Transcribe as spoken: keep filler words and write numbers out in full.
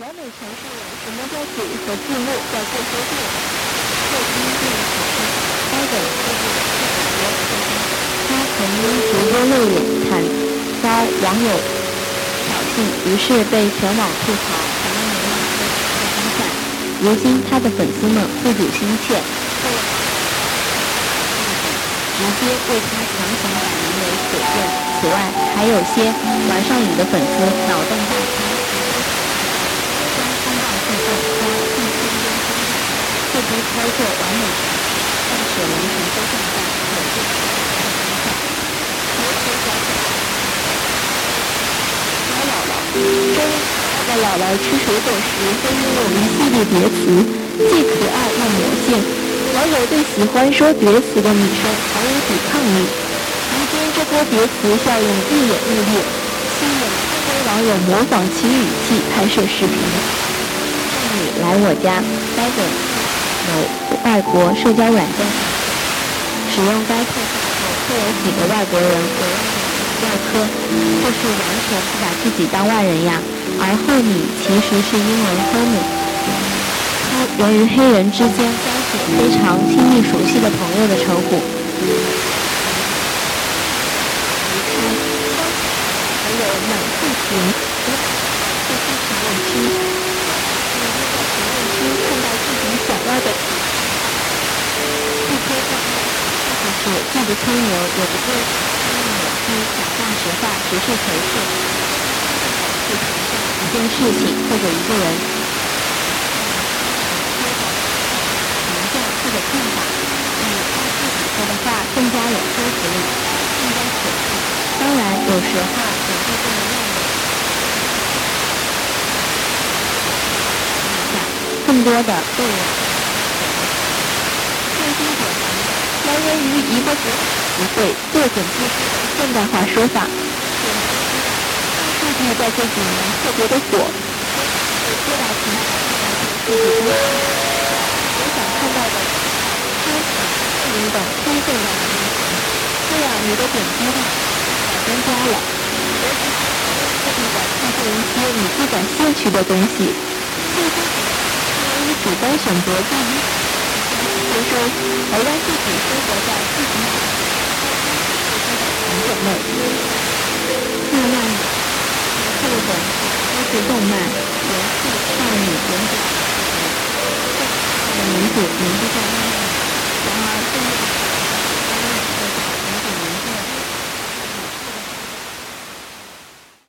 完美诠释了什么叫嘴和字幕要做修订。后因病死去，该本出自特别多的他曾因直播露脸惨遭网友挑衅，于是被全网吐槽，成了流浪歌手的风范。如今他的粉丝们护主心切，直接为他强行改名为水遁。此外，还有些玩上瘾的粉丝脑洞大开，将通道信号加信息间分享，这批操作完美诠释但使人成都上当，有些方向。尤其小小小姥姥，中的姥姥吃水果时会运用一系列叠词，既可爱又魔性。网友对喜欢说叠词的女生毫无抵抗力。如今这波叠词效应愈演愈烈，吸引了更多网友模仿其语气拍摄视频。妇女来我家，该本某外国社交软件使用该特效后，会有几个外国人回外科，就是完全不把自己当外人呀。而后米其实是英文 homie， 源于黑人之间关系非常亲密熟悉的朋友的称呼。还有满腹情，这些评论区，你会在评论区看到自己想要的，不说账，或者是既不吹牛也不对，抹黑假大实话，实事求是，去评价一件事情或者一个人。或者看法，比他自己说的话更加有说服力，更加可信。当然，有时话也会这么认为。更多的被人最经典的来源于一个词汇做准技术的现代化说法。大数据在这几年特别的火，各大平台数据中，我想看到的。等等推荐的这样你的点击率小增加了，尤其是特地的推荐一些你不感兴趣的东西，最终因为主观选择第一接收，而让自己生活在自己想种类。慢慢的，日本都是动漫、游戏、少女、人格的名字名字叫。